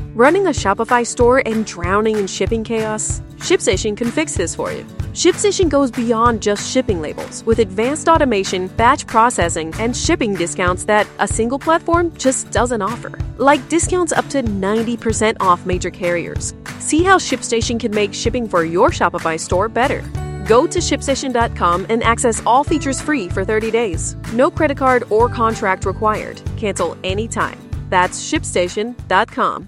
Running a Shopify store and drowning in shipping chaos? ShipStation can fix this for you. ShipStation goes beyond just shipping labels with advanced automation, batch processing, and shipping discounts that a single platform just doesn't offer. Like discounts up to 90% off major carriers. See how ShipStation can make shipping for your Shopify store better. Go to ShipStation.com and access all features free for 30 days. No credit card or contract required. Cancel anytime. That's ShipStation.com.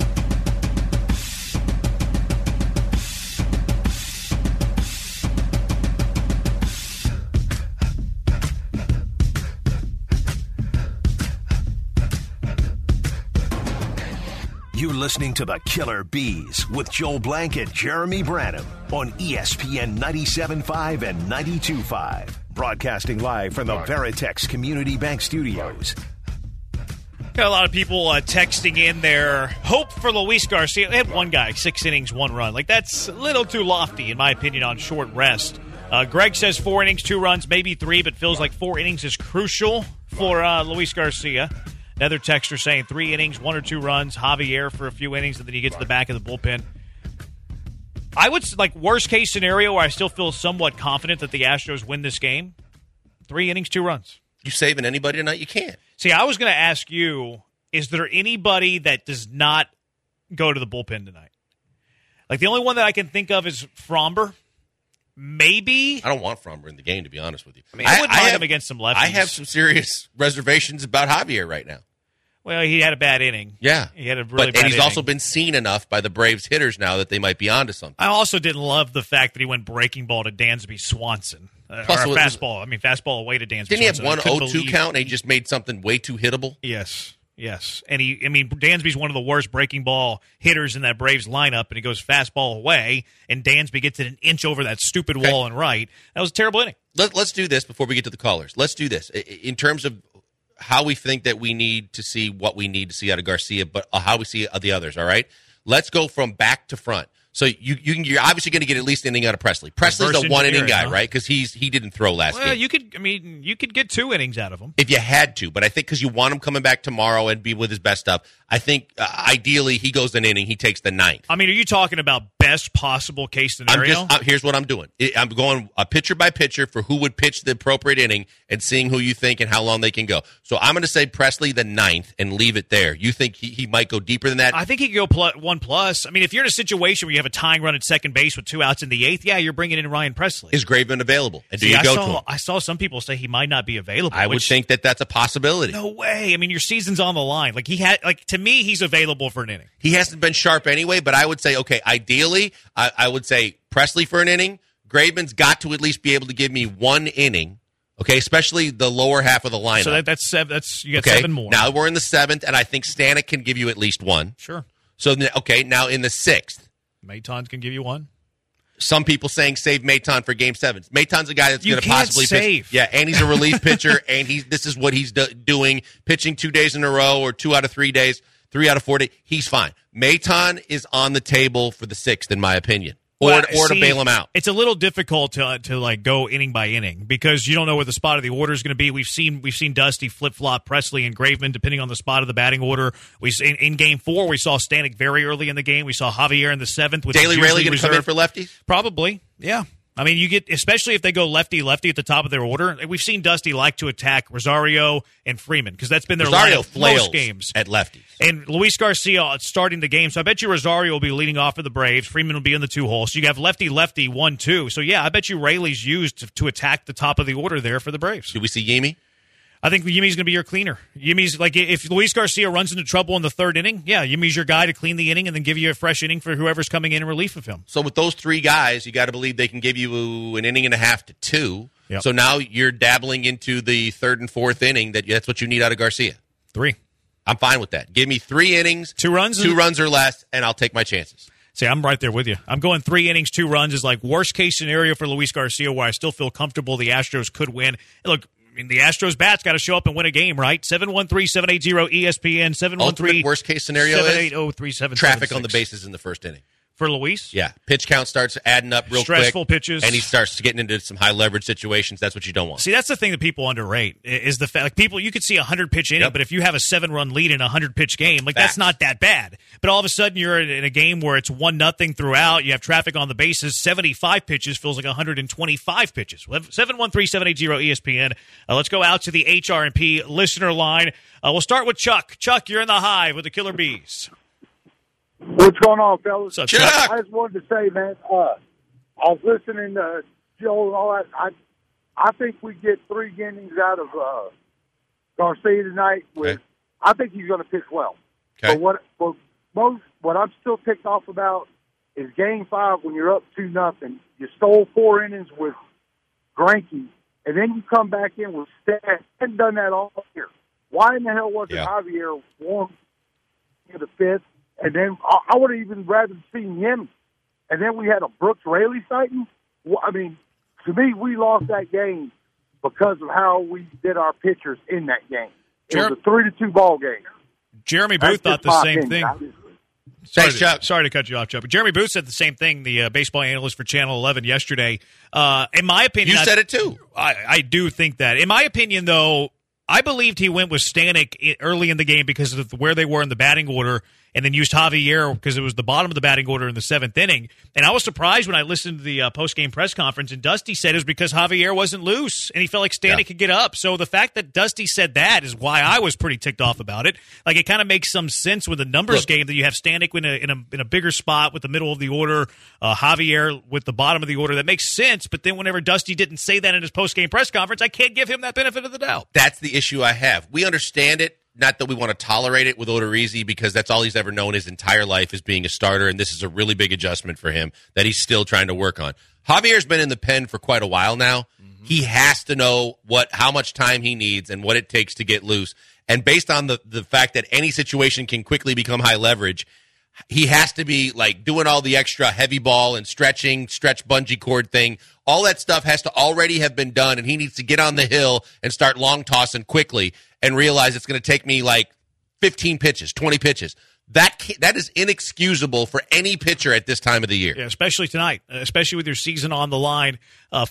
You're listening to the Killer Bees with Joel Blank and Jeremy Branham on ESPN 97.5 and 92.5. Broadcasting live from the Veritex Community Bank Studios. Got a lot of people texting in their hope for Luis Garcia. They had one guy, 6 innings, 1 run. Like, that's a little too lofty, in my opinion, on short rest. Greg says 4 innings, 2 runs, maybe 3, but feels like 4 innings is crucial for Luis Garcia. Another texter saying 3 innings, 1 or 2 runs, Javier for a few innings, and then you get to the back of the bullpen. I would, like, worst case scenario where I still feel somewhat confident that the Astros win this game, 3 innings, 2 runs. You saving anybody tonight? You can't. See, I was going to ask you, is there anybody that does not go to the bullpen tonight? Like, the only one that I can think of is Fromber. Maybe. I don't want Fromber in the game, to be honest with you. I mean, I wouldn't mind him against some lefties. I have some serious reservations about Javier right now. Well, he had a bad inning. Yeah. He had a really bad inning. And he's also been seen enough by the Braves hitters now that they might be onto something. I also didn't love the fact that he went breaking ball to Dansby Swanson. Plus, or a fastball. Fastball away to Dansby Swanson. Didn't he have one 0-2 count and he just made something way too hittable? Yes. And Dansby's one of the worst breaking ball hitters in that Braves lineup, and he goes fastball away, and Dansby gets it an inch over that stupid wall and right. That was a terrible inning. Let's do this before we get to the callers. Let's do this. In terms of how we think that we need to see what we need to see out of Garcia, but how we see the others, all right? Let's go from back to front. So you're obviously going to get at least an inning out of Presley. Presley's a one-inning guy, right? Because he didn't throw last game. Well, you could get 2 innings out of him. If you had to, but I think because you want him coming back tomorrow and be with his best stuff, I think ideally he goes an inning, he takes the 9th. I mean, are you talking about best possible case scenario? Here's what I'm doing. I'm going pitcher by pitcher for who would pitch the appropriate inning and seeing who you think and how long they can go. So I'm going to say Presley the 9th and leave it there. You think he might go deeper than that? I think he could go 1+. I mean, if you're in a situation where you have a tying run at second base with 2 outs in the 8th, yeah, you're bringing in Ryan Presley. Is Graveman available? And do you go to him? I saw some people say he might not be available. I would think that that's a possibility. No way. I mean, your season's on the line. To me, he's available for an inning. He hasn't been sharp anyway, but I would say, okay, ideally, I would say Presley for an inning. Graveman's got to at least be able to give me 1 inning, okay, especially the lower half of the lineup. So that's you got 7 more. Now we're in the 7th, and I think Stanek can give you at least 1. Sure. So, okay, now in the 6th. Maton can give you 1. Some people saying save Maton for Game 7. Maton's a guy that's going to possibly save. pitch. Yeah, and he's a relief pitcher, and this is what he's doing, pitching 2 days in a row or 2 out of 3 days. 3 out of 4 days, he's fine. Maton is on the table for the 6th, in my opinion, or to bail him out. It's a little difficult to go inning by inning because you don't know where the spot of the order is going to be. We've seen Dusty flip flop Presley and Graveman depending on the spot of the batting order. In Game 4 we saw Stanek very early in the game. We saw Javier in the 7th. Daily Rayleigh going to come in for lefties? Probably, yeah. I mean, you get, especially if they go lefty-lefty at the top of their order. We've seen Dusty like to attack Rosario and Freeman because that's been their lineup most games at lefties. And Luis Garcia starting the game, so I bet you Rosario will be leading off for the Braves. Freeman will be in the 2 hole. So you have lefty-lefty 1-2. So yeah, I bet you Rayleigh's used to attack the top of the order there for the Braves. Do we see Yimi? I think Yimi's going to be your cleaner. Yimi's like if Luis Garcia runs into trouble in the 3rd inning, yeah, Yimi's your guy to clean the inning and then give you a fresh inning for whoever's coming in relief of him. So with those 3 guys, you got to believe they can give you an inning and a half to 2. Yep. So now you're dabbling into the 3rd and 4th inning. That's what you need out of Garcia. 3. I'm fine with that. Give me 3 innings, 2 runs, 2 runs or less, and I'll take my chances. See, I'm right there with you. I'm going 3 innings, 2 runs is like worst case scenario for Luis Garcia, where I still feel comfortable the Astros could win. Look. I mean, the Astros bats got to show up and win a game, right? 713-780-ESPN, 713 Ultimate worst case scenario 780-3776. Traffic on the bases in the 1st inning. for Luis. Yeah, pitch count starts adding up real Stressful quick. pitches. And he starts getting into some high leverage situations. That's what you don't want. See, that's the thing that people underrate is the fact, like, people, you could see a 100-pitch inning, but if you have a 7-run lead in a 100-pitch game, like, that's not that bad. But all of a sudden, you're in a game where it's 1-0 throughout, you have traffic on the bases, 75 pitches feels like 125 pitches. 713-780-ESPN. Let's go out to the HRP listener line. We'll start with Chuck. Chuck, you're in the Hive with the Killer Bees. What's going on, fellas? What's up, Chuck? I just wanted to say, man, I was listening to Joe and all that. I think we get 3 innings out of Garcia tonight. I think he's going to pitch well. Okay. But what I'm still ticked off about is Game 5 when you're up 2-0. You stole 4 innings with Greinke, and then you come back in with Stan. Hadn't done that all year. Why in the hell wasn't Javier warm to the 5th? And then I would have even rather seen him. And then we had a Brooks Raley sighting. I mean, to me, we lost that game because of how we did our pitchers in that game. It was a 3-2 ball game. Jeremy Booth thought the same thing. Thanks, Chuck. Sorry to cut you off, Chuck. But Jeremy Booth said the same thing, the baseball analyst for Channel 11 yesterday. In my opinion... You said it too. I do think that. In my opinion, though, I believed he went with Stanek early in the game because of where they were in the batting order, and then used Javier because it was the bottom of the batting order in the 7th inning. And I was surprised when I listened to the post-game press conference, and Dusty said it was because Javier wasn't loose, and he felt like Stanek could get up. So the fact that Dusty said that is why I was pretty ticked off about it. Like, it kind of makes some sense with the numbers game that you have Stanek in a bigger spot with the middle of the order, Javier with the bottom of the order. That makes sense, but then whenever Dusty didn't say that in his post-game press conference, I can't give him that benefit of the doubt. That's the issue I have. We understand it. Not that we want to tolerate it with Odorizzi, because that's all he's ever known his entire life is being a starter, and this is a really big adjustment for him that he's still trying to work on. Javier's been in the pen for quite a while now. Mm-hmm. He has to know how much time he needs and what it takes to get loose. And based on the fact that any situation can quickly become high leverage, he has to be like doing all the extra heavy ball and stretch bungee cord thing. All that stuff has to already have been done, and he needs to get on the hill and start long tossing quickly and realize it's going to take me like 15 pitches, 20 pitches. That is inexcusable for any pitcher at this time of the year. Yeah, especially tonight, especially with your season on the line.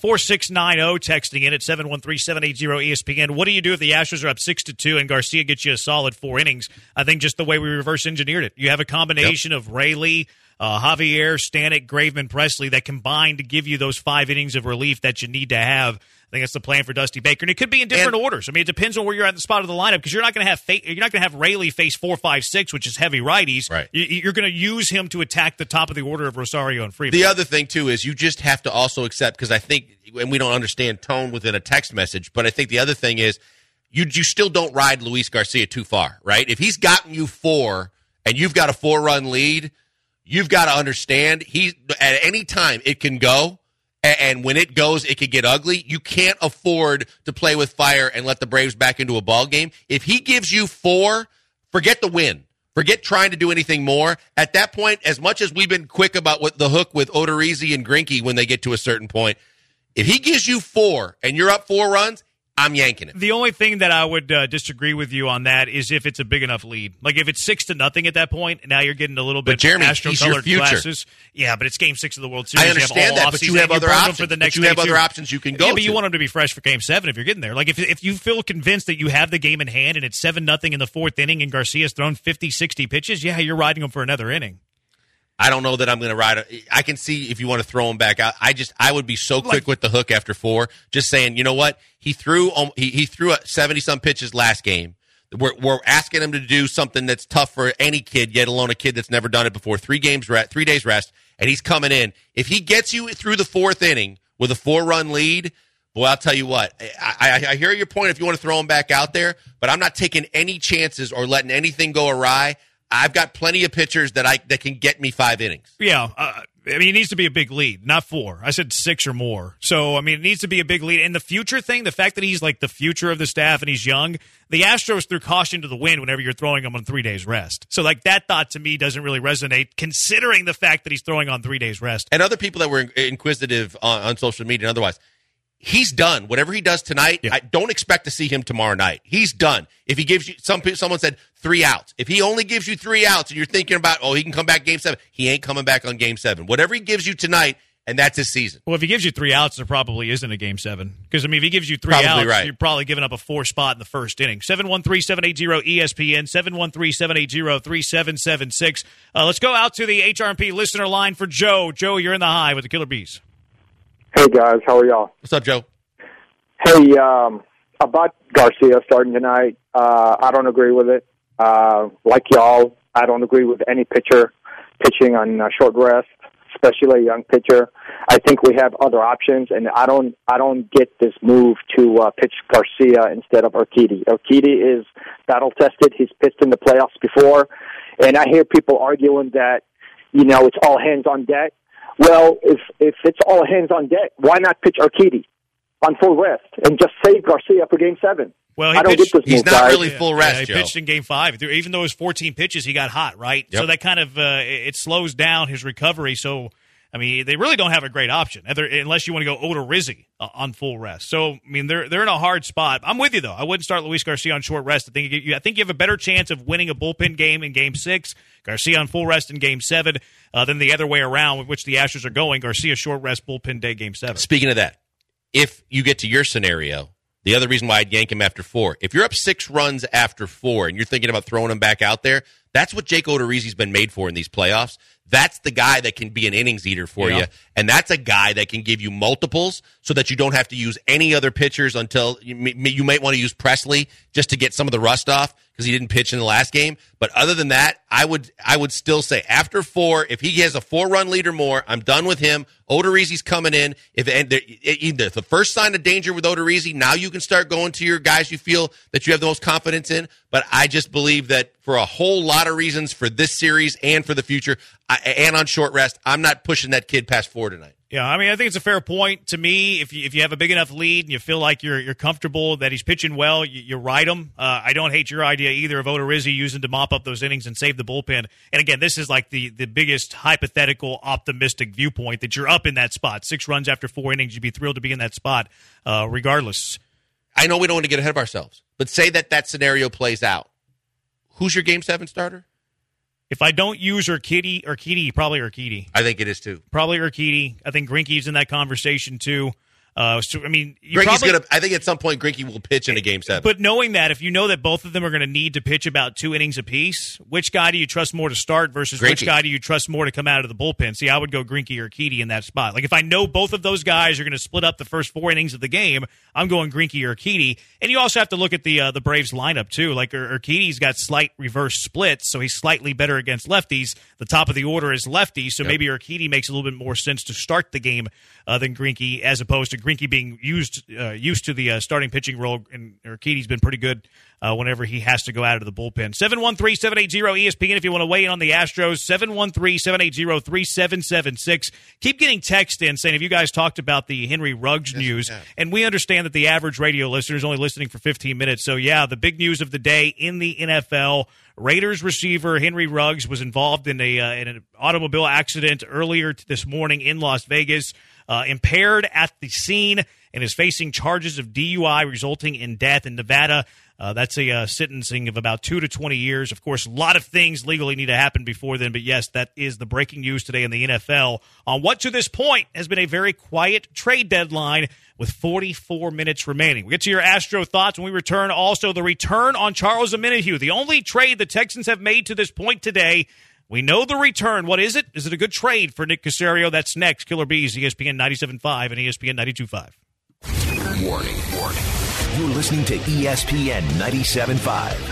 4690 texting in at 713-780-ESPN. What do you do if the Astros are up 6-2 and Garcia gets you a solid 4 innings? I think just the way we reverse engineered it. You have a combination of Raley, Javier, Stanek, Graveman, Presley that combine to give you those 5 innings of relief that you need to have. I think that's the plan for Dusty Baker, and it could be in different orders. I mean, it depends on where you're at in the spot of the lineup, because you're not going to have Raley face 4, 5, 6, which is heavy righties. Right. You're going to use him to attack the top of the order of Rosario and Freeman. The other thing too is you just have to also accept, because I think, and we don't understand tone within a text message, but I think the other thing is you still don't ride Luis Garcia too far, right? If he's gotten you 4 and you've got a 4-run lead, you've got to understand at any time it can go. And when it goes, it could get ugly. You can't afford to play with fire and let the Braves back into a ball game. If he gives you 4, forget the win. Forget trying to do anything more. At that point, as much as we've been quick about what the hook with Odorizzi and Greinke when they get to a certain point, if he gives you 4 and you're up 4 runs, I'm yanking it. The only thing that I would disagree with you on that is if it's a big enough lead. Like if it's 6-0 at that point, now you're getting a little bit Astro-colored glasses. Yeah, but it's Game 6 of the World Series. I understand that, but you have other options. Other options you can go to. But you want them to be fresh for Game 7 if you're getting there. Like if you feel convinced that you have the game in hand and it's 7-0 in the 4th inning and Garcia's thrown 50, 60 pitches, yeah, you're riding him for another inning. I don't know that I'm going to ride it. I can see if you want to throw him back out. I would be so quick with the hook after 4, just saying, you know what? He threw 70-some pitches last game. We're asking him to do something that's tough for any kid, yet alone a kid that's never done it before. 3 days rest, and he's coming in. If he gets you through the 4th inning with a 4-run lead, boy, I'll tell you what. I hear your point if you want to throw him back out there, but I'm not taking any chances or letting anything go awry. I've got plenty of pitchers that can get me 5 innings. Yeah, I mean, it needs to be a big lead, not 4. I said 6 or more. So, I mean, it needs to be a big lead. And the future thing, the fact that he's like the future of the staff and he's young, the Astros threw caution to the wind whenever you're throwing him on 3 days rest. So, like, that thought to me doesn't really resonate, considering the fact that he's throwing on 3 days rest. And other people that were inquisitive on social media and otherwise, he's done. Whatever he does tonight, I don't expect to see him tomorrow night. He's done. If he gives you someone said 3 outs. If he only gives you 3 outs and you're thinking about, he can come back Game 7, he ain't coming back on Game 7. Whatever he gives you tonight, and that's his season. Well, if he gives you 3 outs, there probably isn't a Game 7. Because, if he gives you 3 outs, you're probably giving up a 4 spot in the first inning. 713-780-ESPN, 713-780-3776. Let's go out to the HRP listener line for Joe. Joe, you're in the high with the Killer Bees. Hey, guys. How are y'all? What's up, Joe? Hey, about Garcia starting tonight, I don't agree with it. Like y'all, I don't agree with any pitcher pitching on short rest, especially a young pitcher. I think we have other options, and I don't get this move to pitch Garcia instead of Urquidy. Urquidy is battle-tested. He's pitched in the playoffs before, and I hear people arguing that, it's all hands on deck. Well, if it's all hands on deck, why not pitch Urquidy on full rest and just save Garcia for Game 7? Well, he's not really full rest, He pitched in Game 5. Even though it was 14 pitches, he got hot, right? Yep. So that kind of it slows down his recovery. So, they really don't have a great option, unless you want to go Odorizzi on full rest. So, they're in a hard spot. I'm with you, though. I wouldn't start Luis Garcia on short rest. I think you have a better chance of winning a bullpen game in Game 6, Garcia on full rest in Game 7, than the other way around, with which the Astros are going. Garcia short rest, bullpen day, Game 7. Speaking of that, if you get to your scenario, the other reason why I'd yank him after 4, if you're up 6 runs after 4 and you're thinking about throwing him back out there, that's what Jake Odorizzi's been made for in these playoffs. That's the guy that can be an innings eater for you, and that's a guy that can give you multiples so that you don't have to use any other pitchers until you might want to use Presley just to get some of the rust off because he didn't pitch in the last game. But other than that, I would still say after 4, if he has a 4-run lead or more, I'm done with him. Odorizzi's coming in. Either the first sign of danger with Odorizzi, now you can start going to your guys you feel that you have the most confidence in. But I just believe that for a whole lot of reasons for this series and for the future, and on short rest, I'm not pushing that kid past 4 tonight. Yeah, I think it's a fair point. To me, if you have a big enough lead and you feel like you're comfortable that he's pitching well, you ride him. I don't hate your idea either of Odorizzi using to mop up those innings and save the bullpen. And again, this is like the biggest hypothetical optimistic viewpoint that you're up in that spot. 6 runs after 4 innings, you'd be thrilled to be in that spot regardless. I know we don't want to get ahead of ourselves, but say that scenario plays out. Who's your Game 7 starter? If I don't use Urquidy, probably Urquidy. I think it is too. Probably Urquidy. I think Greinke's in that conversation too. I think at some point Greinke will pitch in a Game 7. But knowing that, if you know that both of them are going to need to pitch about 2 innings apiece, which guy do you trust more to start versus Greinke. Which guy do you trust more to come out of the bullpen? See, I would go Greinke or Urquidy in that spot. Like if I know both of those guys are going to split up the first 4 innings of the game, I'm going Greinke or Urquidy. And you also have to look at the Braves lineup too. Like Urquidy's got slight reverse splits, so he's slightly better against lefties. The top of the order is lefties, so maybe Urquidy makes a little bit more sense to start the game than Greinke, as opposed to Greinke being used to the starting pitching role, and Urquidy's been pretty good whenever he has to go out of the bullpen. 713-780-ESPN if you want to weigh in on the Astros. 713-780-3776. Keep getting text in saying, have you guys talked about the Henry Ruggs news? And we understand that the average radio listener is only listening for 15 minutes. So, the big news of the day in the NFL, Raiders receiver Henry Ruggs was involved in an automobile accident earlier this morning in Las Vegas, impaired at the scene, and is facing charges of DUI resulting in death in Nevada. That's a sentencing of about 2 to 20 years. Of course, a lot of things legally need to happen before then, but yes, that is the breaking news today in the NFL on what to this point has been a very quiet trade deadline with 44 minutes remaining. We'll get to your Astro thoughts when we return. Also, the return on Charles Omenihu, the only trade the Texans have made to this point today. We know the return. What is it? Is it a good trade for Nick Caserio? That's next. Killer Bees, ESPN 97.5 and ESPN 92.5. Warning. You're listening to ESPN 97.5.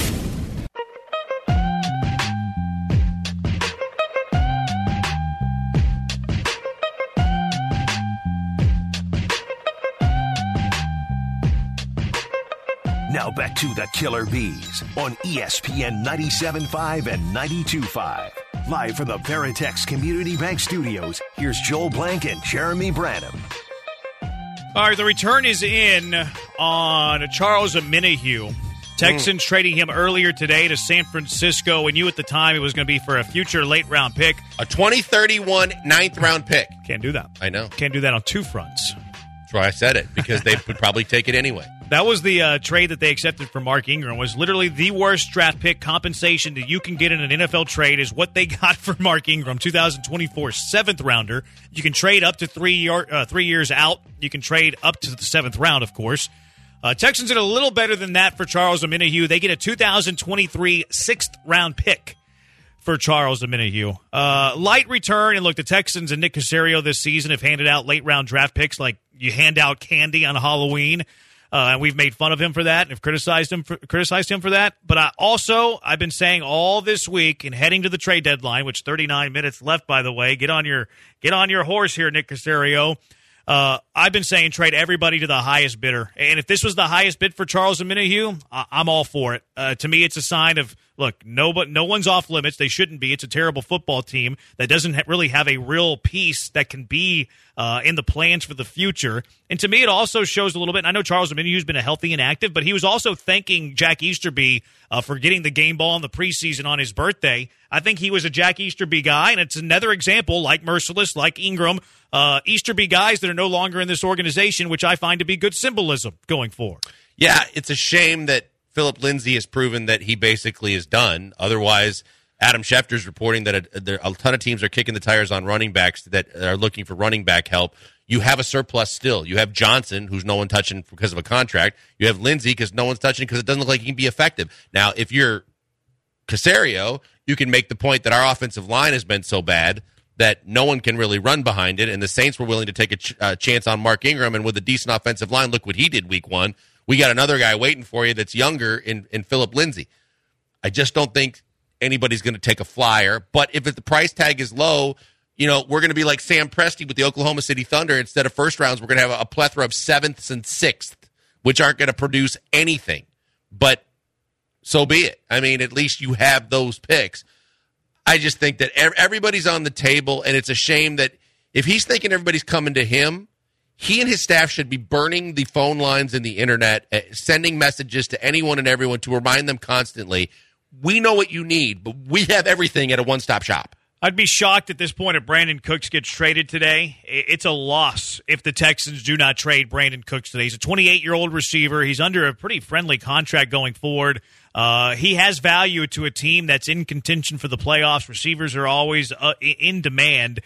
Now back to the Killer Bees on ESPN 97.5 and 92.5. Live from the Veritex Community Bank Studios, here's Joel Blank and Jeremy Branham. All right, the return is in on Charles Omenihu. Texans trading him earlier today to San Francisco, and you at the time it was going to be for a future late-round pick. A 2031 ninth-round pick. Can't do that. I know. Can't do that on 2 fronts. That's why I said it, because they would probably take it anyway. That was the trade that they accepted for Mark Ingram. Was literally the worst draft pick compensation that you can get in an NFL trade is what they got for Mark Ingram, 2024 7th rounder. You can trade up to 3 years out. You can trade up to the 7th round, of course. Texans did a little better than that for Charles Omenihu. They get a 2023 6th round pick for Charles Omenihu. Light return, and look, the Texans and Nick Caserio this season have handed out late-round draft picks like you hand out candy on Halloween, and we've made fun of him for that and have criticized him for that. But I've been saying all this week and heading to the trade deadline, which 39 minutes left, by the way. Get on your horse here, Nick Caserio. I've been saying trade everybody to the highest bidder. And if this was the highest bid for Charles Omenihu, I'm all for it. To me, it's a sign of, look, no one's off limits. They shouldn't be. It's a terrible football team that doesn't really have a real piece that can be in the plans for the future. And to me, it also shows a little bit. And I know Charles Omenihu's been a healthy and active, but he was also thanking Jack Easterby for getting the game ball in the preseason on his birthday. I think he was a Jack Easterby guy, and it's another example, like Merciless, like Ingram, Easterby guys that are no longer in this organization, which I find to be good symbolism going forward. Yeah, it's a shame that Philip Lindsay has proven that he basically is done. Otherwise, Adam Schefter's reporting that a ton of teams are kicking the tires on running backs that are looking for running back help. You have a surplus still. You have Johnson, who's no one touching because of a contract. You have Lindsay because no one's touching because it doesn't look like he can be effective. Now, if you're Caserio, you can make the point that our offensive line has been so bad that no one can really run behind it, and the Saints were willing to take a chance on Mark Ingram, and with a decent offensive line, look what he did week 1. We got another guy waiting for you that's younger in Philip Lindsay. I just don't think anybody's going to take a flyer, but if the price tag is low, we're going to be like Sam Presti with the Oklahoma City Thunder. Instead of first rounds, we're going to have a plethora of 7th and 6th, which aren't going to produce anything. But so be it. I mean, at least you have those picks. I just think that everybody's on the table, and it's a shame that if he's thinking everybody's coming to him, he and his staff should be burning the phone lines and the internet, sending messages to anyone and everyone to remind them constantly, we know what you need, but we have everything at a one-stop shop. I'd be shocked at this point if Brandon Cooks gets traded today. It's a loss if the Texans do not trade Brandon Cooks today. He's a 28-year-old receiver. He's under a pretty friendly contract going forward. He has value to a team that's in contention for the playoffs. Receivers are always in demand.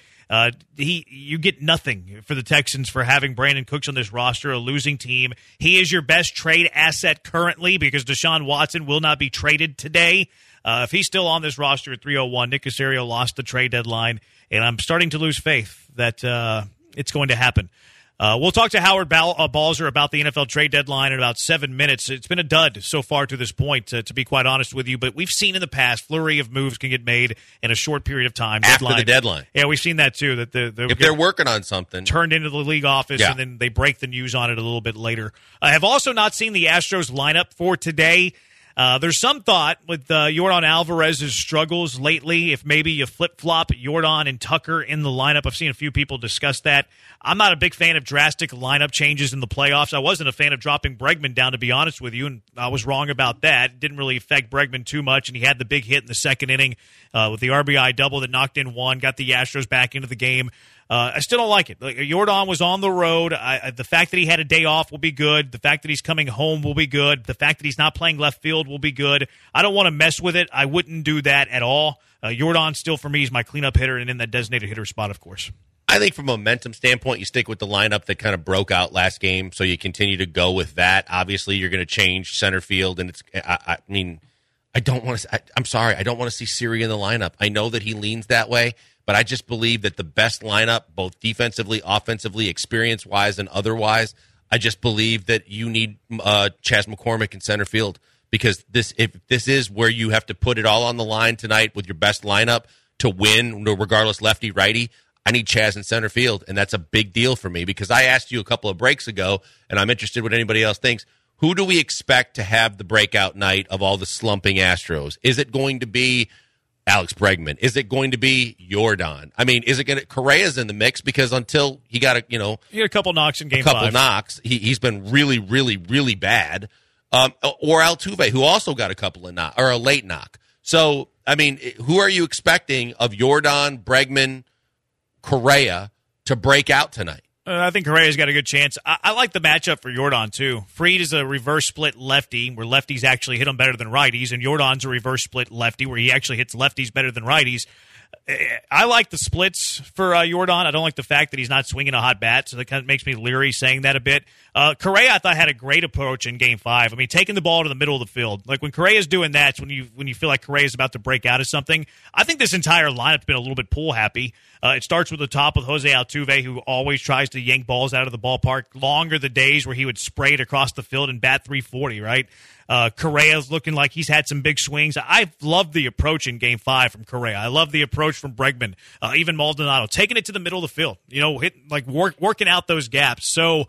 You get nothing for the Texans for having Brandon Cooks on this roster, a losing team. He is your best trade asset currently because Deshaun Watson will not be traded today. If he's still on this roster at 301, Nick Caserio lost the trade deadline, and I'm starting to lose faith that it's going to happen. We'll talk to Howard Balzer about the NFL trade deadline in about 7 minutes. It's been a dud so far to this point, to be quite honest with you. But we've seen in the past, flurry of moves can get made in a short period of time. After the deadline. Yeah, we've seen that too. That if they're working on something. Turned into the league office, and then they break the news on it a little bit later. I have also not seen the Astros lineup for today. There's some thought with Yordan Alvarez's struggles lately, if maybe you flip-flop Yordan and Tucker in the lineup. I've seen a few people discuss that. I'm not a big fan of drastic lineup changes in the playoffs. I wasn't a fan of dropping Bregman down, to be honest with you, and I was wrong about that. It didn't really affect Bregman too much, and he had the big hit in the second inning with the RBI double that knocked in one, got the Astros back into the game. I still don't like it. Yordan was on the road. The fact that he had a day off will be good. The fact that he's coming home will be good. The fact that he's not playing left field will be good. I don't want to mess with it. I wouldn't do that at all. Yordan still, for me, is my cleanup hitter and in that designated hitter spot, of course. I think from a momentum standpoint, you stick with the lineup that kind of broke out last game, so you continue to go with that. Obviously, you're going to change center field, and I don't want to. I'm sorry, I don't want to see Siri in the lineup. I know that he leans that way, but I just believe that the best lineup, both defensively, offensively, experience-wise, and otherwise, I just believe that you need Chas McCormick in center field, because if this is where you have to put it all on the line tonight with your best lineup to win, regardless lefty-righty, I need Chas in center field, and that's a big deal for me, because I asked you a couple of breaks ago, and I'm interested what anybody else thinks. Who do we expect to have the breakout night of all the slumping Astros? Is it going to be Alex Bregman? Is it going to be Yordan? I mean, is it going to Correa's in the mix, because until he got he had a couple knocks in game 5. A couple knocks. He's been really, really, really bad. Or Altuve, who also got a couple of knocks, or a late knock. So, I mean, who are you expecting of Yordan, Bregman, Correa to break out tonight? I think Correa's got a good chance. I like the matchup for Jordan, too. Fried is a reverse split lefty, where lefties actually hit him better than righties, and Jordan's a reverse split lefty, where he actually hits lefties better than righties. I like the splits for Jordan. I don't like the fact that he's not swinging a hot bat, so that kind of makes me leery saying that a bit. Correa, I thought, had a great approach in Game 5. I mean, taking the ball to the middle of the field. Like, when Correa's doing that, it's when you feel like Correa's about to break out of something. I think this entire lineup's been a little bit pool-happy. It starts with the top with Jose Altuve, who always tries to yank balls out of the ballpark. Longer the days where he would spray it across the field and bat 340, right? Correa's looking like he's had some big swings. I love the approach in Game 5 from Correa. I love the approach from Bregman, even Maldonado, taking it to the middle of the field, working out those gaps. So,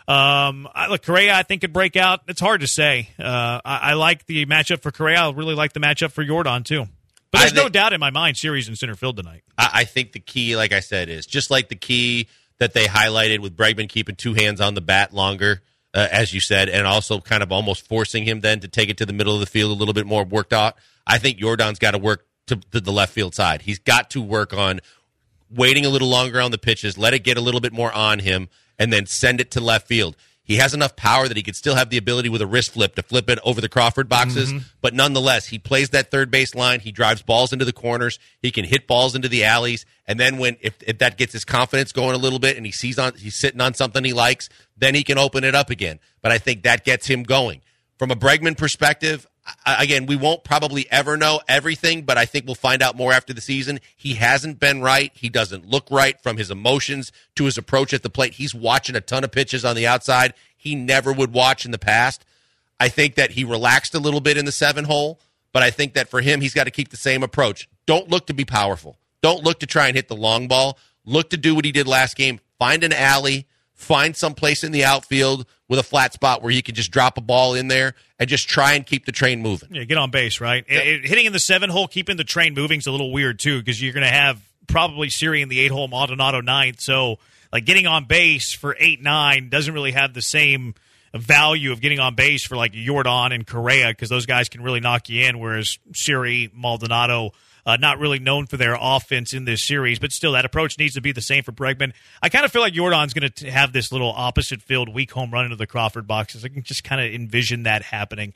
Correa, I think, could break out. It's hard to say. I like the matchup for Correa. I really like the matchup for Jordan, too. But there's no doubt in my mind series in center field tonight. I think the key, like I said, is just like the key that they highlighted with Bregman keeping two hands on the bat longer, as you said, and also kind of almost forcing him then to take it to the middle of the field a little bit more worked out. I think Jordan's got to work to the left field side. He's got to work on waiting a little longer on the pitches, let it get a little bit more on him, and then send it to left field. He has enough power that he could still have the ability with a wrist flip to flip it over the Crawford boxes, but nonetheless, he plays that third base line. He drives balls into the corners. He can hit balls into the alleys, and then if that gets his confidence going a little bit and he's sitting on something he likes, then he can open it up again. But I think that gets him going. From a Bregman perspective, again, we won't probably ever know everything, but I think we'll find out more after the season. He hasn't been right. He doesn't look right from his emotions to his approach at the plate. He's watching a ton of pitches on the outside he never would watch in the past. I think that he relaxed a little bit in the 7-hole, but I think that for him, he's got to keep the same approach. Don't look to be powerful. Don't look to try and hit the long ball. Look to do what he did last game. Find an alley. Find some place in the outfield with a flat spot where you can just drop a ball in there and just try and keep the train moving. Yeah, get on base, right? Yeah. Hitting in the 7-hole, keeping the train moving is a little weird, too, because you're going to have probably Siri in the 8-hole, Maldonado 9th. So, getting on base for 8-9 doesn't really have the same value of getting on base for, Jordan and Correa, because those guys can really knock you in, whereas Siri, Maldonado, not really known for their offense in this series, but still that approach needs to be the same for Bregman. I kind of feel like Jordan's going to have this little opposite field weak home run into the Crawford boxes. I can just kind of envision that happening.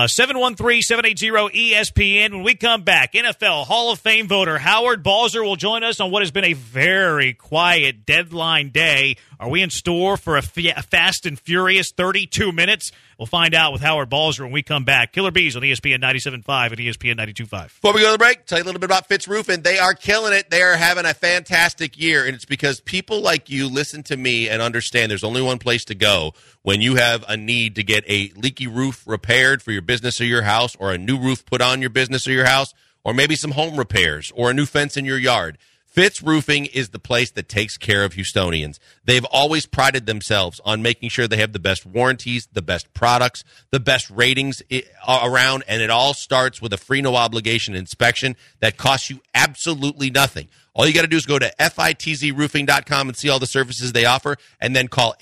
713-780-ESPN. When we come back, NFL Hall of Fame voter Howard Balzer will join us on what has been a very quiet deadline day. Are we in store for a fast and furious 32 minutes? We'll find out with Howard Balzer when we come back. Killer Bees on ESPN 97.5 and ESPN 92.5. Before we go to the break, tell you a little bit about Fitz Roofing. They are killing it. They are having a fantastic year, and it's because people like you listen to me and understand there's only one place to go when you have a need to get a leaky roof repaired for your business or your house, or a new roof put on your business or your house, or maybe some home repairs or a new fence in your yard. Fitz Roofing is the place that takes care of Houstonians. They've always prided themselves on making sure they have the best warranties, the best products, the best ratings around, and it all starts with a free no-obligation inspection that costs you absolutely nothing. All you got to do is go to fitzroofing.com and see all the services they offer, and then call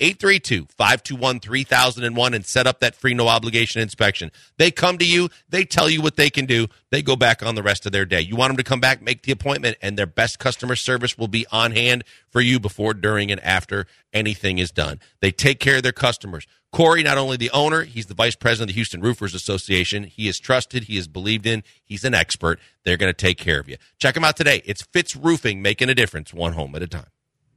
832-521-3001 and set up that free no-obligation inspection. They come to you. They tell you what they can do. They go back on the rest of their day. You want them to come back, make the appointment, and their best customer service will be on hand for you before, during, and after anything is done. They take care of their customers. Corey, not only the owner, he's the vice president of the Houston Roofers Association. He is trusted. He is believed in. He's an expert. They're going to take care of you. Check him out today. It's Fitz Roofing, making a difference one home at a time.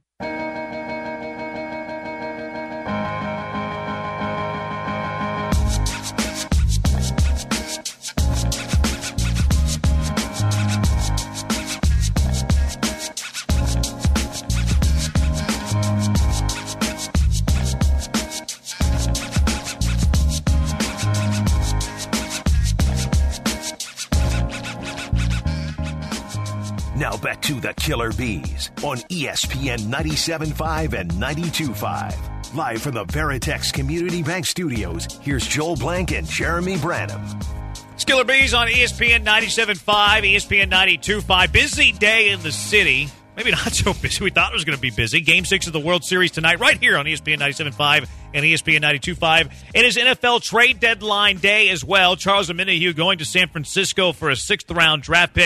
Now back to the Killer Bees on ESPN 97.5 and 92.5. Live from the Veritex Community Bank Studios, here's Joel Blank and Jeremy Branham. It's Killer Bees on ESPN 97.5, ESPN 92.5. Busy day in the city. Maybe not so busy. We thought it was going to be busy. Game 6 of the World Series tonight right here on ESPN 97.5 and ESPN 92.5. It is NFL trade deadline day as well. Charles Omenihu going to San Francisco for a 6th-round draft pick.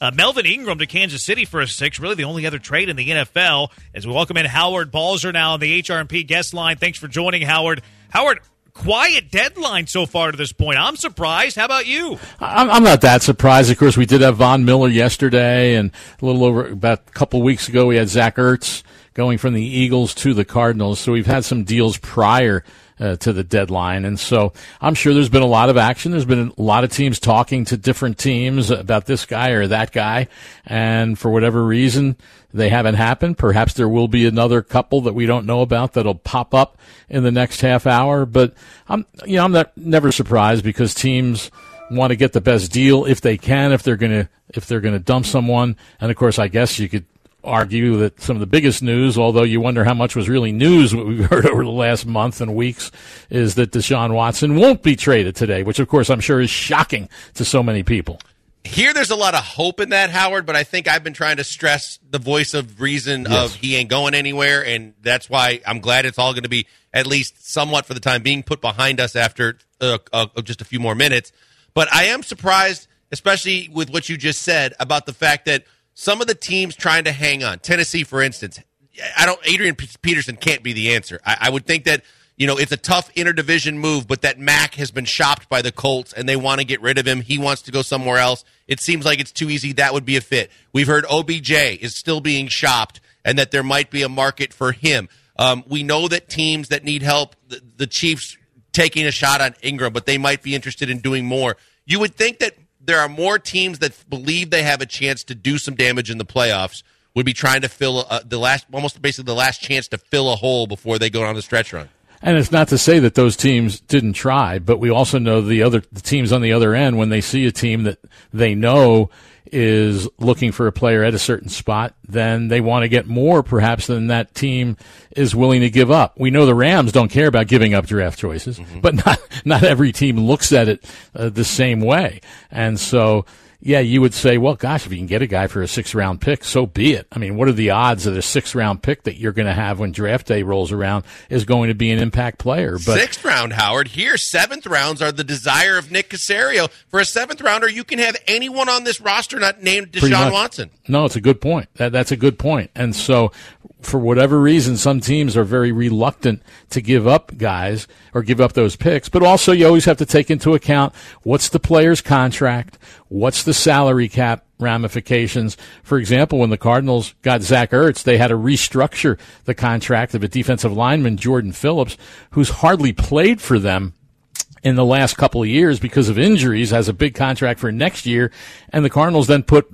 Melvin Ingram to Kansas City for a 6, really the only other trade in the NFL. As we welcome in Howard Balzer now on the HRP guest line. Thanks for joining, Howard. Howard, quiet deadline so far to this point. I'm surprised. How about you? I'm not that surprised. Of course, we did have Von Miller yesterday, and a little over about a couple weeks ago, we had Zach Ertz going from the Eagles to the Cardinals. So we've had some deals prior to the deadline. And so I'm sure there's been a lot of action. There's been a lot of teams talking to different teams about this guy or that guy. And for whatever reason, they haven't happened. Perhaps there will be another couple that we don't know about that'll pop up in the next half hour. But I'm never surprised because teams want to get the best deal if they can, if they're going to dump someone. And of course, I guess you could argue that some of the biggest news, although you wonder how much was really news, what we've heard over the last month and weeks, is that Deshaun Watson won't be traded today, which, of course, I'm sure is shocking to so many people. Here, there's a lot of hope in that, Howard, but I think I've been trying to stress the voice of reason of he ain't going anywhere, and that's why I'm glad it's all going to be, at least somewhat for the time being, put behind us after just a few more minutes. But I am surprised, especially with what you just said, about the fact that some of the teams trying to hang on, Tennessee, for instance, Adrian Peterson can't be the answer. I would think that, it's a tough interdivision move, but that Mack has been shopped by the Colts and they want to get rid of him. He wants to go somewhere else. It seems like it's too easy. That would be a fit. We've heard OBJ is still being shopped and that there might be a market for him. We know that teams that need help, the Chiefs taking a shot on Ingram, but they might be interested in doing more. You would think that there are more teams that believe they have a chance to do some damage in the playoffs would be trying to fill the last chance to fill a hole before they go on the stretch run. And it's not to say that those teams didn't try, but we also know the teams on the other end, when they see a team that they know is looking for a player at a certain spot, then they want to get more perhaps than that team is willing to give up. We know the Rams don't care about giving up draft choices, but not every team looks at it the same way. And so, yeah, you would say, well, gosh, if you can get a guy for a 6th-round pick, so be it. I mean, what are the odds that a 6th-round pick that you're going to have when draft day rolls around is going to be an impact player? But 6th round, Howard. Here, 7th rounds are the desire of Nick Caserio. For a 7th rounder, you can have anyone on this roster not named Deshaun Watson. No, it's a good point. That's a good point. And so, for whatever reason, some teams are very reluctant to give up guys or give up those picks. But also, you always have to take into account what's the player's contract, what's the salary cap ramifications. For example, when the Cardinals got Zach Ertz, they had to restructure the contract of a defensive lineman, Jordan Phillips, who's hardly played for them in the last couple of years because of injuries, has a big contract for next year, and the Cardinals then put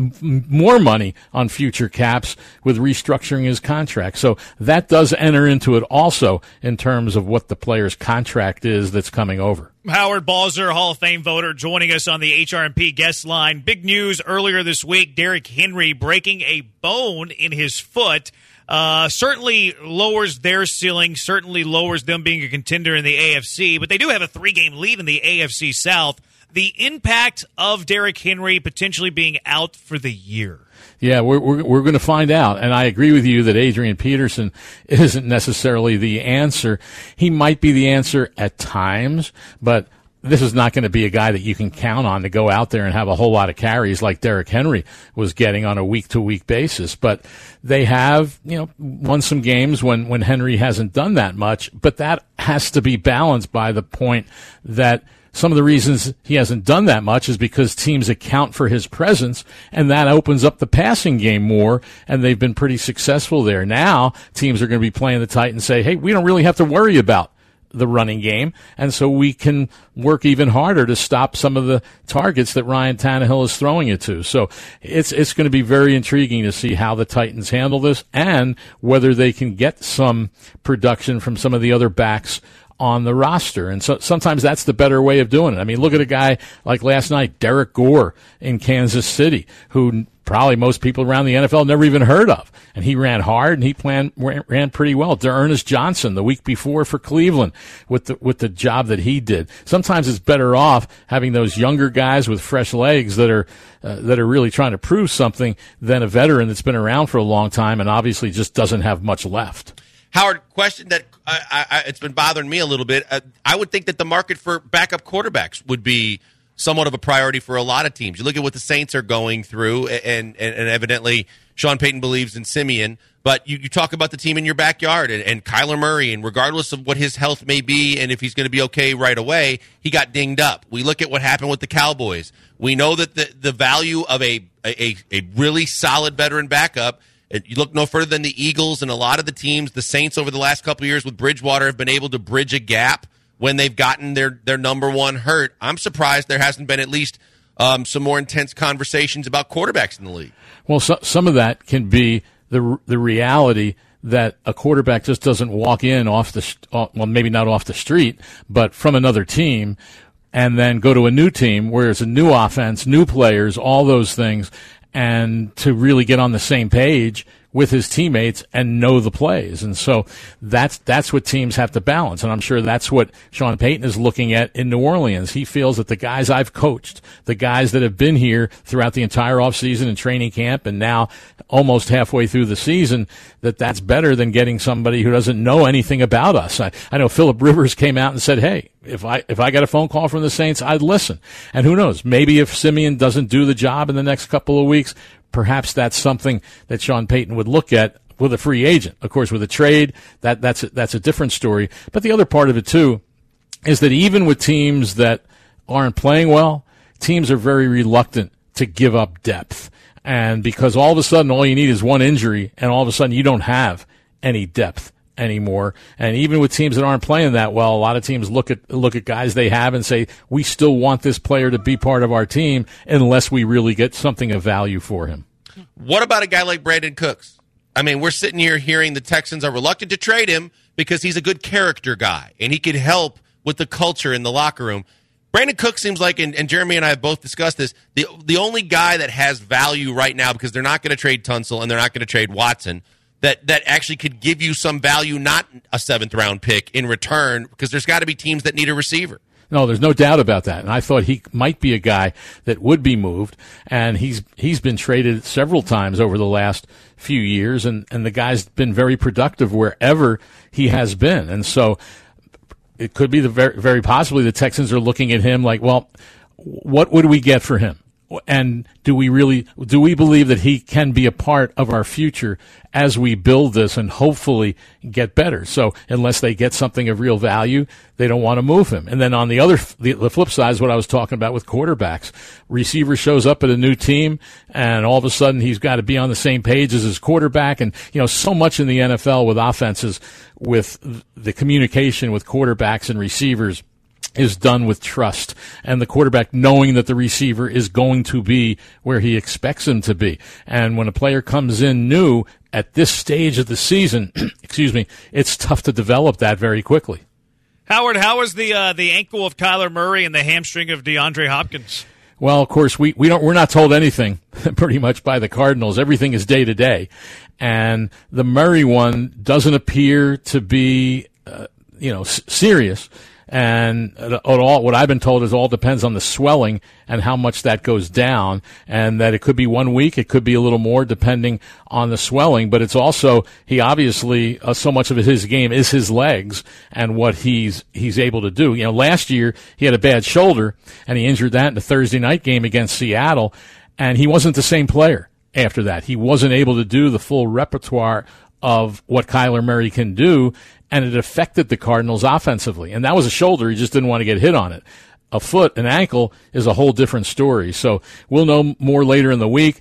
more money on future caps with restructuring his contract. So that does enter into it also in terms of what the player's contract is that's coming over. Howard Balzer, Hall of Fame voter, joining us on the HRMP guest line. Big news earlier this week, Derrick Henry breaking a bone in his foot. Certainly lowers their ceiling, certainly lowers them being a contender in the AFC, but they do have a 3-game lead in the AFC South. The impact of Derrick Henry potentially being out for the year. Yeah, we're going to find out. And I agree with you that Adrian Peterson isn't necessarily the answer. He might be the answer at times, but this is not going to be a guy that you can count on to go out there and have a whole lot of carries like Derrick Henry was getting on a week-to-week basis. But they have, won some games when Henry hasn't done that much. But that has to be balanced by the point that some of the reasons he hasn't done that much is because teams account for his presence, and that opens up the passing game more, and they've been pretty successful there. Now, teams are going to be playing the tight and say, hey, we don't really have to worry about the running game, and so we can work even harder to stop some of the targets that Ryan Tannehill is throwing it to. So it's going to be very intriguing to see how the Titans handle this and whether they can get some production from some of the other backs on the roster. And so sometimes that's the better way of doing it. I mean, look at a guy like last night, Derek Gore in Kansas City, who probably most people around the NFL never even heard of. And he ran hard and he ran pretty well. D'Ernest Johnson the week before for Cleveland with the job that he did. Sometimes it's better off having those younger guys with fresh legs that are really trying to prove something than a veteran that's been around for a long time and obviously just doesn't have much left. Howard, question that it's been bothering me a little bit. I would think that the market for backup quarterbacks would be somewhat of a priority for a lot of teams. You look at what the Saints are going through, and evidently Sean Payton believes in Simeon. But you talk about the team in your backyard and Kyler Murray, and regardless of what his health may be and if he's going to be okay right away, he got dinged up. We look at what happened with the Cowboys. We know that the value of a really solid veteran backup, you look no further than the Eagles and a lot of the teams, the Saints over the last couple of years with Bridgewater have been able to bridge a gap when they've gotten their number one hurt. I'm surprised there hasn't been at least some more intense conversations about quarterbacks in the league. Well, some of that can be the reality that a quarterback just doesn't walk in well, maybe not off the street, but from another team, and then go to a new team where it's a new offense, new players, all those things, and to really get on the same page with his teammates and know the plays. And so that's what teams have to balance. And I'm sure that's what Sean Payton is looking at in New Orleans. He feels that the guys I've coached, the guys that have been here throughout the entire offseason and training camp and now almost halfway through the season, that's better than getting somebody who doesn't know anything about us. I know Phillip Rivers came out and said, hey, if I got a phone call from the Saints, I'd listen. And who knows, maybe if Simeon doesn't do the job in the next couple of weeks, perhaps that's something that Sean Payton would look at with a free agent. Of course, with a trade, that's a different story. But the other part of it, too, is that even with teams that aren't playing well, teams are very reluctant to give up depth. And because all of a sudden all you need is one injury, and all of a sudden you don't have any depth anymore. And even with teams that aren't playing that well, a lot of teams look at guys they have and say, we still want this player to be part of our team unless we really get something of value for him. What about a guy like Brandon Cooks? I mean, we're sitting here hearing the Texans are reluctant to trade him because he's a good character guy and he could help with the culture in the locker room. Brandon Cooks seems like, and Jeremy and I have both discussed this, the only guy that has value right now, because they're not going to trade Tunsil and they're not going to trade Watson, that actually could give you some value, not a 7th-round pick in return, because there's got to be teams that need a receiver. No, there's no doubt about that. And I thought he might be a guy that would be moved, and he's been traded several times over the last few years, and the guy's been very productive wherever he has been. And so it could be very, very possibly the Texans are looking at him like, well, what would we get for him? And do we believe that he can be a part of our future as we build this and hopefully get better? So unless they get something of real value, they don't want to move him. And then on the flip side is what I was talking about with quarterbacks. Receiver shows up at a new team and all of a sudden he's got to be on the same page as his quarterback. And, so much in the NFL with offenses, with the communication with quarterbacks and receivers is done with trust and the quarterback knowing that the receiver is going to be where he expects him to be. And when a player comes in new at this stage of the season, it's tough to develop that very quickly. Howard, how is the ankle of Kyler Murray and the hamstring of DeAndre Hopkins? Well, of course, we're not told anything pretty much by the Cardinals. Everything is day to day. And the Murray one doesn't appear to be, serious. And what I've been told is all depends on the swelling and how much that goes down, and that it could be 1 week, it could be a little more depending on the swelling. But it's also, he obviously, so much of his game is his legs and what he's able to do. Last year he had a bad shoulder and he injured that in the Thursday night game against Seattle, and he wasn't the same player after that. He wasn't able to do the full repertoire of what Kyler Murray can do, and it affected the Cardinals offensively. And that was a shoulder. He just didn't want to get hit on it. A foot, an ankle is a whole different story. So we'll know more later in the week.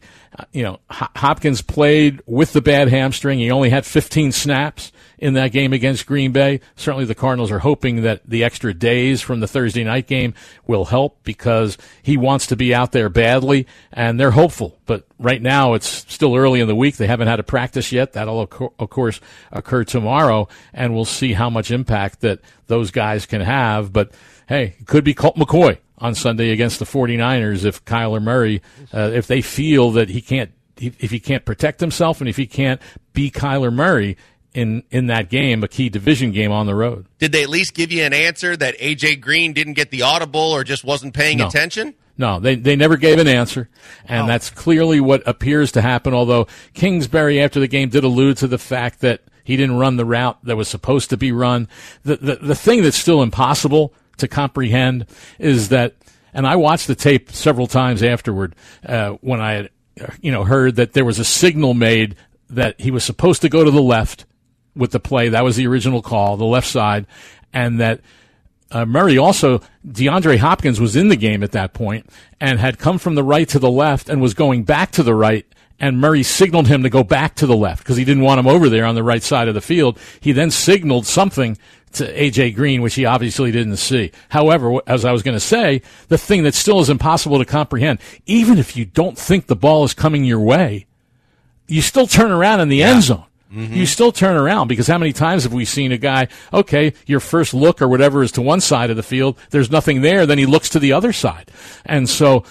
Hopkins played with the bad hamstring. He only had 15 snaps in that game against Green Bay. Certainly the Cardinals are hoping that the extra days from the Thursday night game will help because he wants to be out there badly, and they're hopeful. But right now it's still early in the week. They haven't had a practice yet. That'll, of course, occur tomorrow, and we'll see how much impact that those guys can have. But, hey, it could be Colt McCoy on Sunday against the 49ers if Kyler Murray, if they feel that if he can't protect himself and if he can't be Kyler Murray in that game, a key division game on the road. Did they at least give you an answer that A.J. Green didn't get the audible or just wasn't paying attention? No, they never gave an answer, and that's clearly what appears to happen, although Kingsbury after the game did allude to the fact that he didn't run the route that was supposed to be run. The thing that's still impossible to comprehend is that And I watched the tape several times afterward when I had, heard that there was a signal made that he was supposed to go to the left with the play. That was the original call, the left side, and that Murray also, DeAndre Hopkins was in the game at that point and had come from the right to the left and was going back to the right, and Murray signaled him to go back to the left because he didn't want him over there on the right side of the field. He then signaled something to A.J. Green, which he obviously didn't see. However, as I was going to say, the thing that still is impossible to comprehend, even if you don't think the ball is coming your way, you still turn around in the end zone. Mm-hmm. You still turn around, because how many times have we seen a guy, okay, your first look or whatever is to one side of the field, there's nothing there, then he looks to the other side. And so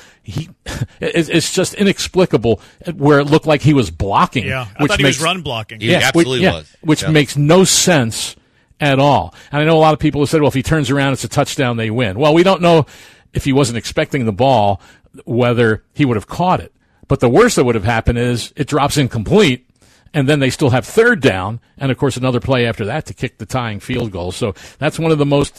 it's just inexplicable where it looked like he was blocking. Yeah, I thought he was run blocking. He absolutely was. Which makes no sense at all. And I know a lot of people have said, well, if he turns around, it's a touchdown, they win. Well, we don't know if he wasn't expecting the ball, whether he would have caught it. But the worst that would have happened is it drops incomplete, and then they still have third down, and of course another play after that to kick the tying field goal. So that's one of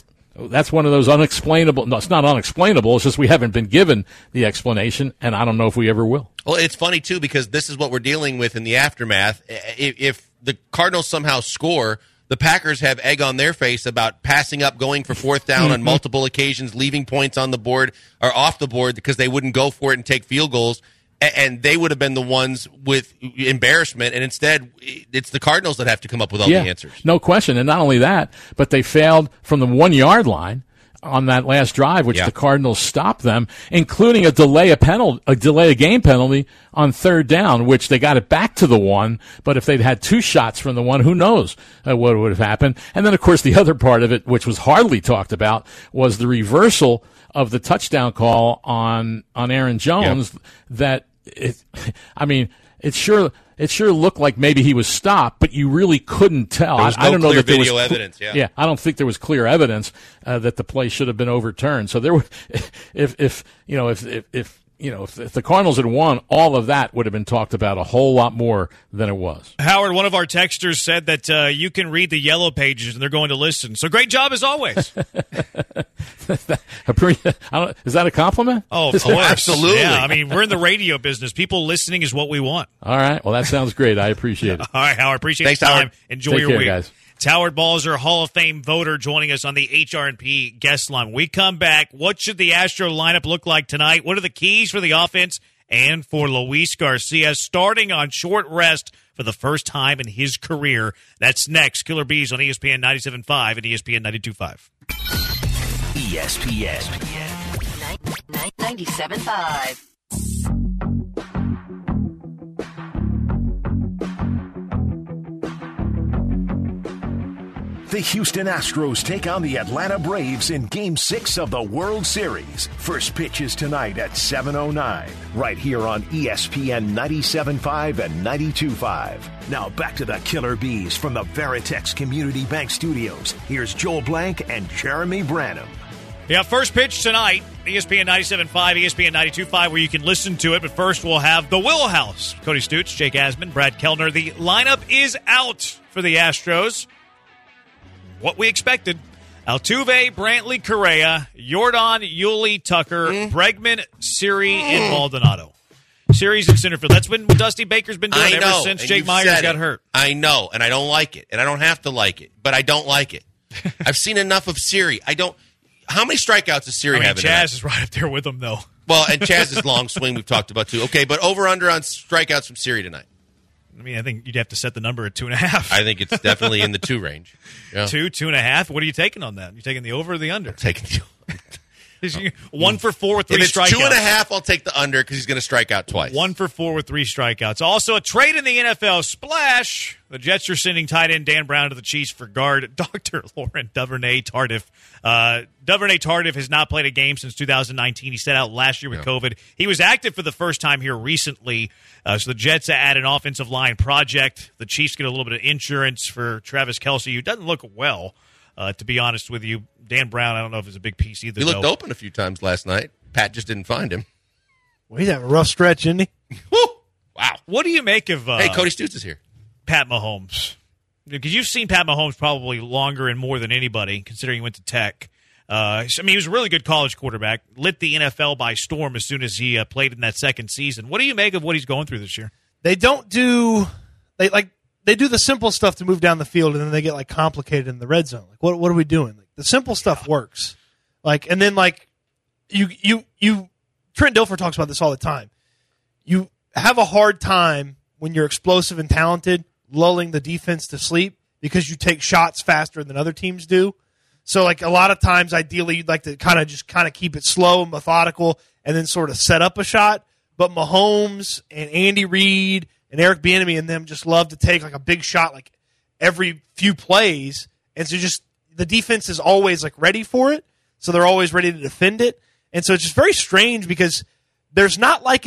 those unexplainable. No, it's not unexplainable. It's just we haven't been given the explanation, and I don't know if we ever will. Well, it's funny too, because this is what we're dealing with in the aftermath. If the Cardinals somehow score, the Packers have egg on their face about passing up, going for fourth down on multiple occasions, leaving points on the board or off the board because they wouldn't go for it and take field goals. And they would have been the ones with embarrassment, and instead it's the Cardinals that have to come up with all the answers. No question. And not only that, but they failed from the 1 yard line on that last drive, which the Cardinals stopped them, including a delay a game penalty on third down, which they got it back to the one. But if they'd had two shots from the one, who knows what would have happened. And then, of course, the other part of it, which was hardly talked about, was the reversal of the touchdown call on Aaron Jones. That it sure looked like maybe he was stopped, but you really couldn't tell. There was no I don't know that there was video evidence. Yeah, I don't think there was clear evidence that the play should have been overturned. So there were, if the Cardinals had won, all of that would have been talked about a whole lot more than it was. Howard, one of our texters said that you can read the yellow pages and they're going to listen. So great job as always. Is that a compliment? Oh, of course. Absolutely. Yeah, I mean, we're in the radio business. People listening is what we want. All right. Well, that sounds great. I appreciate it. All right, Howard. Appreciate Thanks, the time. Howard. Enjoy Take your care, week. guys. It's Howard Balzer, Hall of Fame voter, joining us on the HR&P guest line. When we come back, what should the Astro lineup look like tonight? What are the keys for the offense and for Luis Garcia starting on short rest for the first time in his career? That's next. Killer Bees on ESPN 97.5 and ESPN 92.5. ESPN 97.5. The Houston Astros take on the Atlanta Braves in Game 6 of the World Series. First pitch is tonight at 7:09, right here on ESPN 97.5 and 92.5. Now back to the Killer Bees from the Veritex Community Bank Studios. Here's Joel Blank and Jeremy Branham. Yeah, first pitch tonight, ESPN 97.5, ESPN 92.5, where you can listen to it. But first, we'll have the Will House. Cody Stutes, Jake Asman, Brad Kellner. The lineup is out for the Astros. What we expected. Altuve, Brantley, Correa, Yordan, Yuli, Tucker, Bregman, Siri, and Maldonado. Series in center field. That's what Dusty Baker's been doing ever since Jake Myers got hurt. I know, and I don't like it, and I don't have to like it, but I don't like it. I've seen enough of Siri. How many strikeouts does Siri have? Chaz is right up there with him, though. Well, and Chaz's long swing we've talked about, too. Okay, but over-under on strikeouts from Siri tonight. I mean, I think you'd have to set the number at 2.5. I think it's definitely in the 2 range. Yeah. 2.5. What are you taking on that? You taking the over or the under? I'm taking the 1 for 4 with 3 strikeouts. If it's 2.5, I'll take the under because he's going to strike out twice. 1 for 4 with 3 strikeouts. Also, a trade in the NFL. Splash. The Jets are sending tight end Dan Brown to the Chiefs for guard Dr. Lauren Duvernay-Tardif. Duvernay-Tardif has not played a game since 2019. He sat out last year with COVID. He was active for the first time here recently. So the Jets add an offensive line project. The Chiefs get a little bit of insurance for Travis Kelce, who doesn't look well, to be honest with you. Dan Brown, I don't know if it's a big piece either. He looked open a few times last night. Pat just didn't find him. Well, he's having a rough stretch, isn't he? Woo! Wow. What do you make of Hey, Cody Stutes is here. Pat Mahomes? Because you've seen Pat Mahomes probably longer and more than anybody, considering he went to Tech. He was a really good college quarterback, lit the NFL by storm as soon as he played in that second season. What do you make of what he's going through this year? They do the simple stuff to move down the field, and then they get like complicated in the red zone. Like, what are we doing? Like, the simple stuff works. Like, and then like you Trent Dilfer talks about this all the time. You have a hard time when you're explosive and talented lulling the defense to sleep because you take shots faster than other teams do. So, like, a lot of times, ideally, you'd like to kind of keep it slow and methodical and then sort of set up a shot. But Mahomes and Andy Reid and Eric Bieniemy and them just love to take, like, a big shot, like, every few plays. And so just the defense is always, like, ready for it. So they're always ready to defend it. And so it's just very strange because there's not like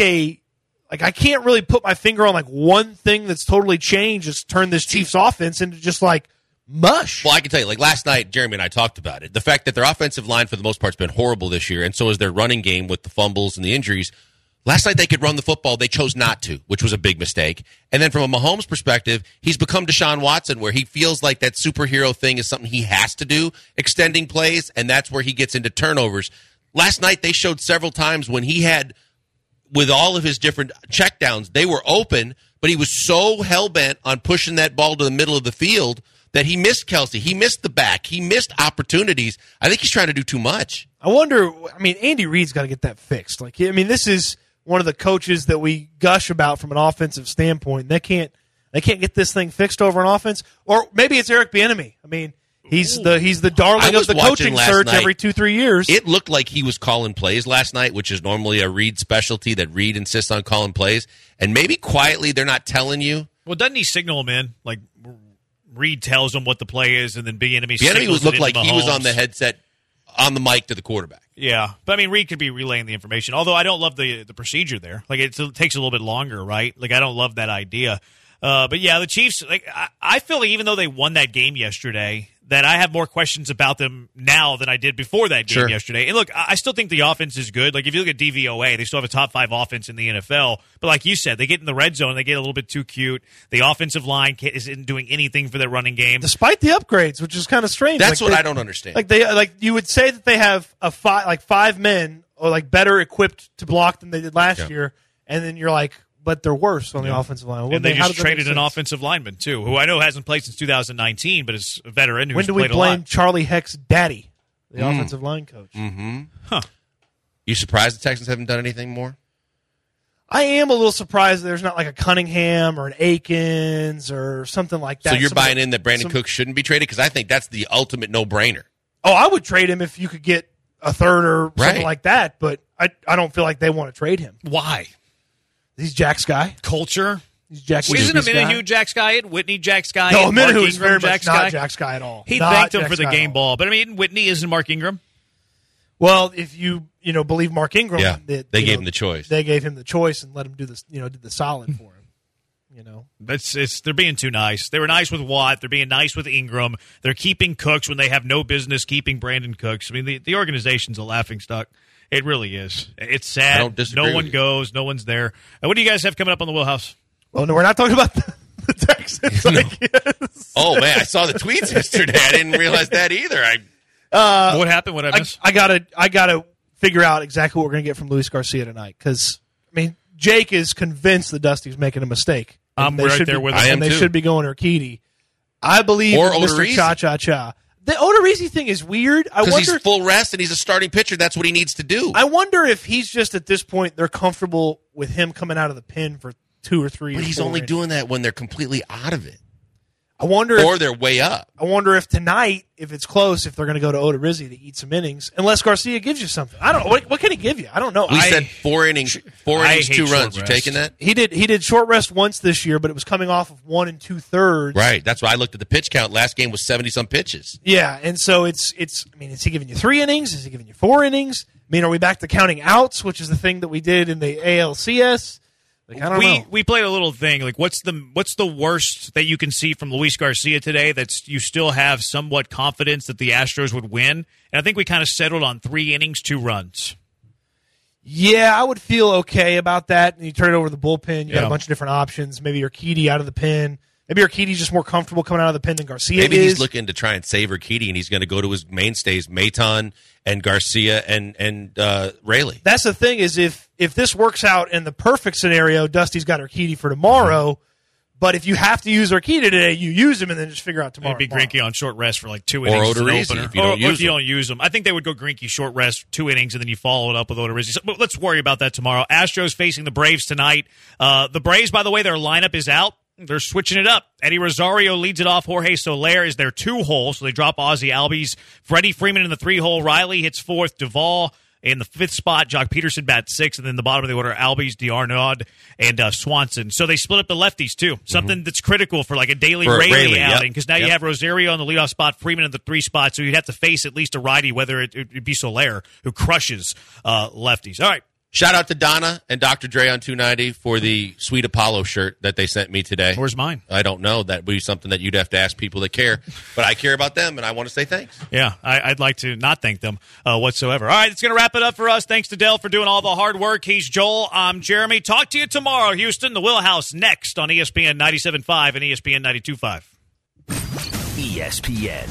I can't really put my finger on, like, one thing that's totally changed. It's turned this Chiefs offense into just, like, mush. Well, I can tell you, like last night, Jeremy and I talked about it. The fact that their offensive line, for the most part, has been horrible this year, and so is their running game with the fumbles and the injuries. Last night, they could run the football. They chose not to, which was a big mistake. And then from a Mahomes perspective, he's become Deshaun Watson, where he feels like that superhero thing is something he has to do, extending plays, and that's where he gets into turnovers. Last night, they showed several times when he had, with all of his different checkdowns, they were open, but he was so hell-bent on pushing that ball to the middle of the field that he missed Kelsey. He missed the back. He missed opportunities. I think he's trying to do too much. I wonder, Andy Reid's got to get that fixed. Like, this is one of the coaches that we gush about from an offensive standpoint. They can't get this thing fixed over an offense. Or maybe it's Eric Bieniemy. He's the darling of the coaching search every 2-3 years. It looked like he was calling plays last night, which is normally a Reid specialty, that Reid insists on calling plays. And maybe quietly they're not telling you. Well, doesn't he signal them in? Like, Reid tells him what the play is, and then Bieniemy looked like he was on the headset, on the mic to the quarterback. Yeah, but Reid could be relaying the information. Although I don't love the procedure there. Like, it takes a little bit longer, right? Like, I don't love that idea. But yeah, the Chiefs. Like, I feel like even though they won that game yesterday, that I have more questions about them now than I did before that game yesterday. And look, I still think the offense is good. Like, if you look at DVOA, they still have a top 5 offense in the NFL. But like you said, they get in the red zone, they get a little bit too cute. The offensive line isn't doing anything for their running game, despite the upgrades, which is kind of strange. That's what I don't understand. Like you would say that they have five men or like better equipped to block than they did last year, and then you're like, but they're worse on the offensive line. And they just traded an offensive lineman, too, who I know hasn't played since 2019, but is a veteran who's played a lot. When do we blame Charlie Heck's daddy, the offensive line coach? Mm-hmm. Huh. You surprised the Texans haven't done anything more? I am a little surprised that there's not like a Cunningham or an Akins or something like that. So you're buying in that Brandon Cooks shouldn't be traded? Because I think that's the ultimate no-brainer. Oh, I would trade him if you could get a third or something like that, but I don't feel like they want to trade him. Why? He's Jack's guy. Culture. He's Jack's guy. Isn't Minahu Jack's guy? Whitney Jack's guy? No, Minahu is very much not Jack's guy at all. He thanked him for the game ball. But, Whitney isn't Mark Ingram. Well, if you believe Mark Ingram, they gave him the choice. They gave him the choice and let him do this. Did the solid for him. They're being too nice. They were nice with Watt. They're being nice with Ingram. They're keeping Cooks when they have no business keeping Brandon Cooks. The organization's a laughingstock. It really is. It's sad. I don't disagree. No one goes. No one's there. What do you guys have coming up on the Wheelhouse? Well, no, we're not talking about the Texans. Oh man, I saw the tweets yesterday. I didn't realize that either. What happened? What I missed? I gotta figure out exactly what we're gonna get from Luis Garcia tonight because Jake is convinced that Dusty's making a mistake. I'm right there with him. And they should be going Urquidy. I believe or Mr. Cha-Cha-Cha. The Odorizzi thing is weird. Because he's full rest and he's a starting pitcher. That's what he needs to do. I wonder if he's just at this point they're comfortable with him coming out of the pen for 2 or 3. But he's only doing that when they're completely out of it. I wonder, or they're way up. I wonder if tonight, if it's close, if they're going to go to Odorizzi to eat some innings, unless Garcia gives you something. I don't know. What can he give you? I don't know. We said 4 innings, 2 runs. You taking that? He did short rest once this year, but it was coming off of 1 2/3. Right. That's why I looked at the pitch count. Last game was 70-some pitches. Yeah, and so it's. is he giving you 3 innings? Is he giving you 4 innings? Are we back to counting outs, which is the thing that we did in the ALCS? I don't know. We played a little thing. Like, what's the worst that you can see from Luis Garcia today that's you still have somewhat confidence that the Astros would win? And I think we kind of settled on 3 innings, 2 runs. Yeah, I would feel okay about that. And you turn it over to the bullpen. You got a bunch of different options. Maybe Urquidy out of the pen. Maybe Urquidy's just more comfortable coming out of the pen than Garcia Maybe is. he's looking to try and save Urquidy, and he's going to go to his mainstays, Maton and Garcia and Raley. That's the thing is if this works out in the perfect scenario, Dusty's got Urquidy for tomorrow. But if you have to use Urquidy today, you use him and then just figure out tomorrow. Maybe Greinke on short rest for like 2 Or innings. Odorizzi if you don't use him. I think they would go Greinke short rest, 2 innings, and then you follow it up with Odorizzi. So, but let's worry about that tomorrow. Astros facing the Braves tonight. The Braves, by the way, their lineup is out. They're switching it up. Eddie Rosario leads it off. Jorge Soler is their 2-hole, so they drop Ozzie Albies. Freddie Freeman in the 3-hole. Riley hits 4th. Duvall in the 5th spot. Jock Peterson bats 6th, and then the bottom of the order, Albies, D'Arnaud, and Swanson. So they split up the lefties, too. Something that's critical for like a daily Raley outing, because now you have Rosario on the leadoff spot, Freeman in the 3 spot, so you'd have to face at least a righty, whether it be Soler, who crushes lefties. All right. Shout out to Donna and Dr. Dre on 290 for the Sweet Apollo shirt that they sent me today. Where's mine? I don't know. That would be something that you'd have to ask people that care. But I care about them, and I want to say thanks. Yeah, I'd like to not thank them whatsoever. All right, it's going to wrap it up for us. Thanks to Dell for doing all the hard work. He's Joel. I'm Jeremy. Talk to you tomorrow, Houston. The Wheelhouse next on ESPN 97.5 and ESPN 92.5. ESPN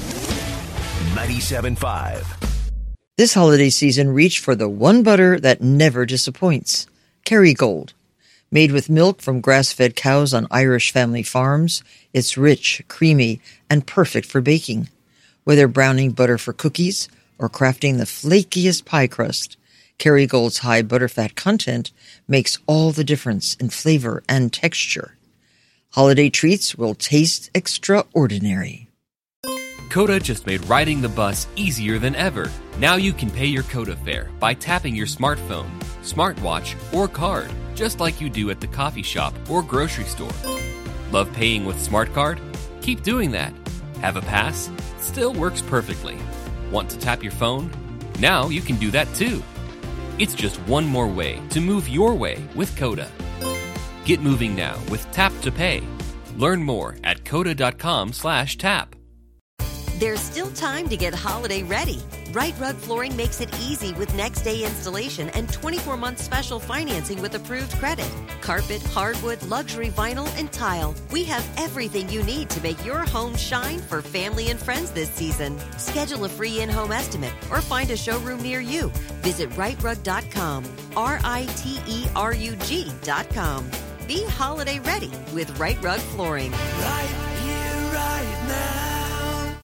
97.5. This holiday season, reach for the one butter that never disappoints. Kerrygold. Made with milk from grass-fed cows on Irish family farms, it's rich, creamy, and perfect for baking. Whether browning butter for cookies or crafting the flakiest pie crust, Kerrygold's high butterfat content makes all the difference in flavor and texture. Holiday treats will taste extraordinary. Coda just made riding the bus easier than ever. Now you can pay your Coda fare by tapping your smartphone, smartwatch, or card, just like you do at the coffee shop or grocery store. Love paying with SmartCard? Keep doing that. Have a pass? Still works perfectly. Want to tap your phone? Now you can do that too. It's just one more way to move your way with Coda. Get moving now with Tap to Pay. Learn more at coda.com/tap. There's still time to get holiday ready. Right Rug Flooring makes it easy with next-day installation and 24-month special financing with approved credit. Carpet, hardwood, luxury vinyl, and tile. We have everything you need to make your home shine for family and friends this season. Schedule a free in-home estimate or find a showroom near you. Visit rightrug.com, RITERUG.com. Be holiday ready with Right Rug Flooring. Right